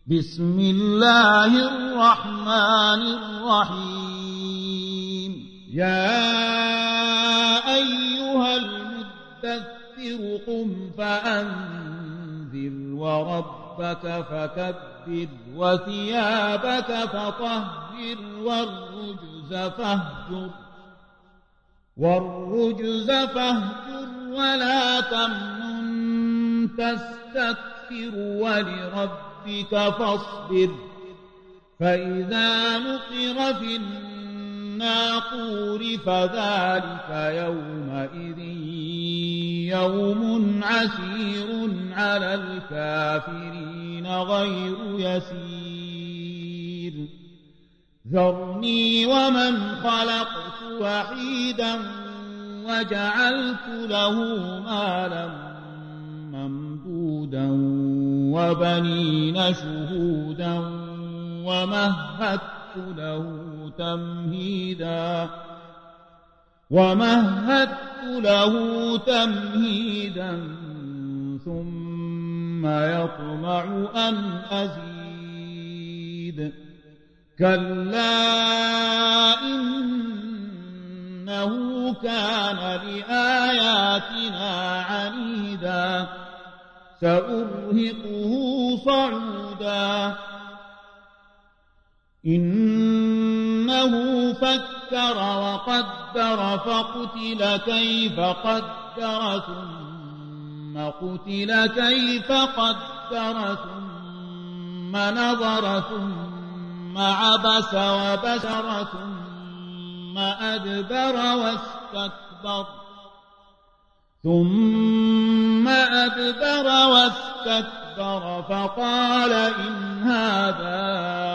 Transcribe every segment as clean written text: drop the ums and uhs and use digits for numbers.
بسم الله الرحمن الرحيم يا أيها المدثر قم فأنذر وربك فكبر وثيابك فطهر والرجز فاهجر ولا تمنن تستكثر ولربك فاصبر فإذا نقر في الناقور فذلك يومئذ يوم عسير على الكافرين غير يسير ذرني ومن خلقت وحيدا وجعلت له مالا ممدودا وبنين شهودا ومهدت له تمهيدا ثم يطمع أن أزيد كلا إنه كان لآياتنا عنيدا سأرهقه صعودا إنه فكر وقدر فقتل كيف قدر ثم قتل كيف قدر ثم نظر ثم عبس وبشر ثم أدبر واستكبر فقال إن هذا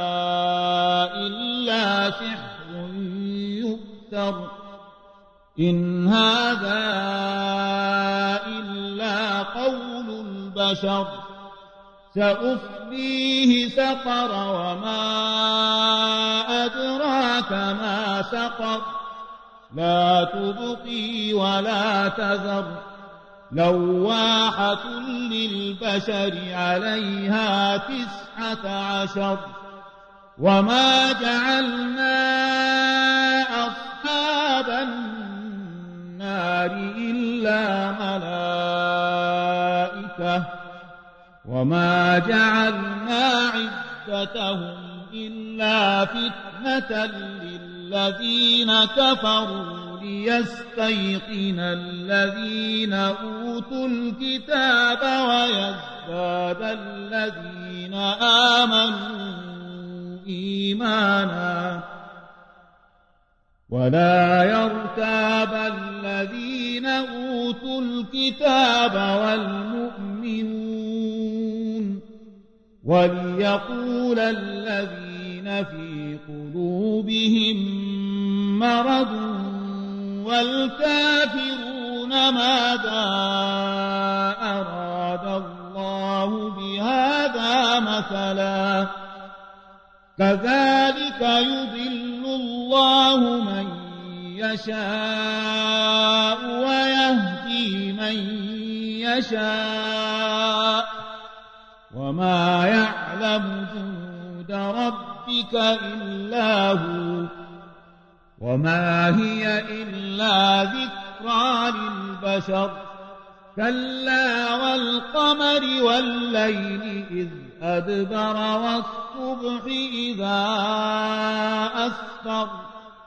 إلا سحر يؤثر إن هذا إلا قول البشر سأصليه سقر وما أدراك ما سقر لا تبقي ولا تذر لواحة للبشر عليها 19 وما جعلنا أصحاب النار إلا ملائكة وما جعلنا عدتهم إلا فتنة للذين كفروا ليستيقن الذين أوتوا الكتاب ويزداد الذين آمنوا إيمانا ولا يرتاب الذين أوتوا الكتاب والمؤمنون وليقول الذين في قلوبهم مرض والكافرون ماذا أراد الله بهذا مثلا كذلك يضل الله من يشاء ويهدي من يشاء وما يعلم جنود ربك إلا هو وما هي إلا ذكرى للبشر كلا والقمر والليل إذ أدبر والصبح إذا أسفر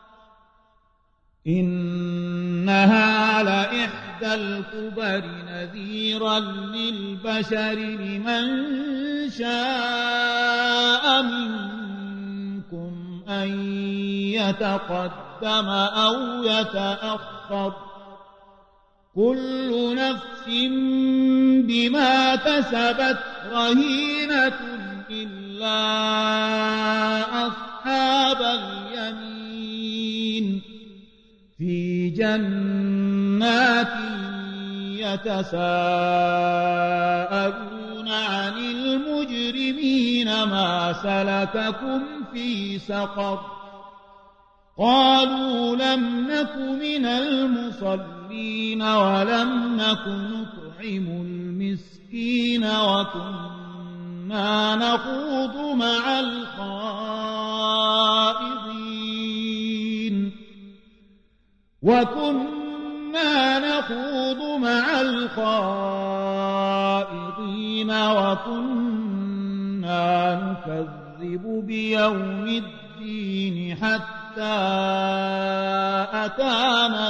إنها لإحدى الكبر نذيرا للبشر لمن شاء منكم أن يتقدم أو يتأخر كل نفس بما كسبت رهينة إلا أصحاب اليمين في جنات يتساءلون عن المجرمين ما سلككم في سقر قالوا لم نك من المصلين ولم نك نطعم المسكين وكنا وكنا نخوض مع الخائضين وكنا نكذب بيوم الدين حتى أتانا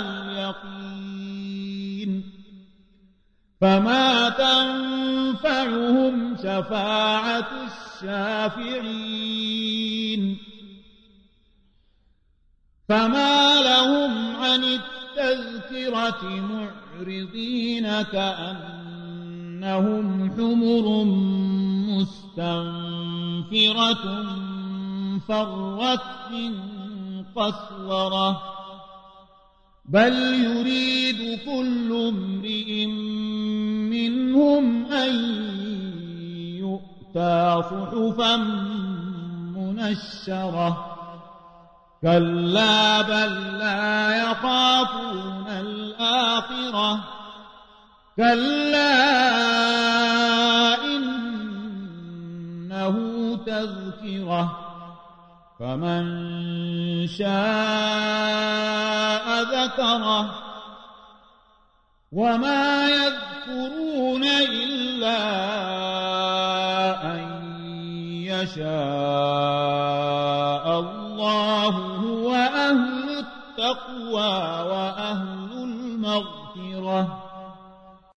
اليقين فما تنفعهم شفاعة الشافعين فما لهم عن التذكرة معرضين كأنهم حمر مستنفرة فرت من قسورة بل يريد كل امرئ منهم أن يؤتى صحفا منشرة كلا بل لا يخافون الآخرة كلا إنه تذكرة فمن شاء ذكره وما يذكرون إلا أن يشاء الله هو أهل التقوى وأهل